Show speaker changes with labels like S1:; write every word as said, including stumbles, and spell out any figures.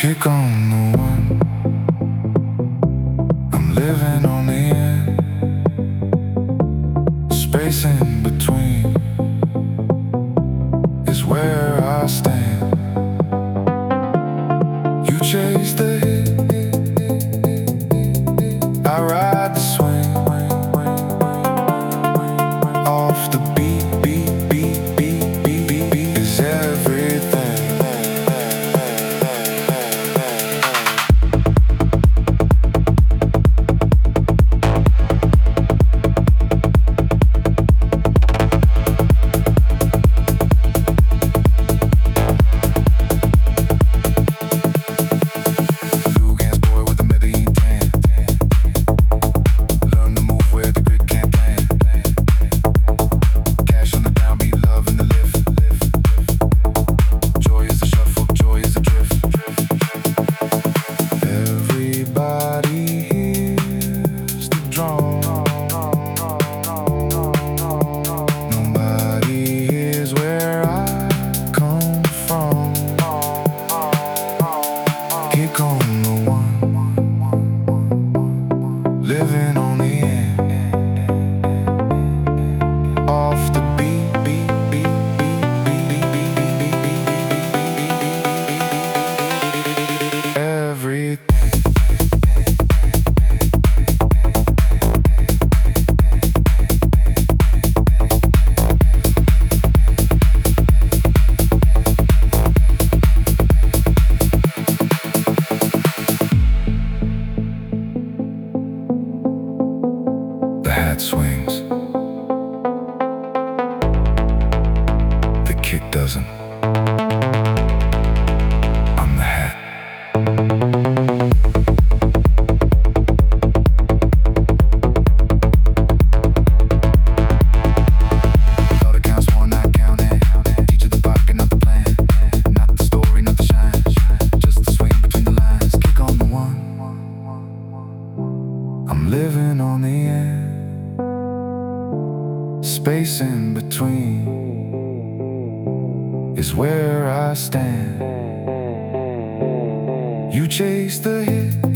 S1: Kick on the one. I'm living on the end. Space in between is where I stand. You chase the hit, I ride the swing. Off the beat, beat, beat, beat, beat, beat, beat is everything. Kick on the one, living on the end. Off the beat, beat, beat, beat, beat, beat, beat, beat, beat, everything. The hat swings, the kick doesn't. I'm the hat. Thought it counts one, not counting. Each of the pocket, not the plan. Not the story, not the shine. Just the swing between the lines. Kick on the one. I'm living on the end. Space in between is where I stand. You chase the hit,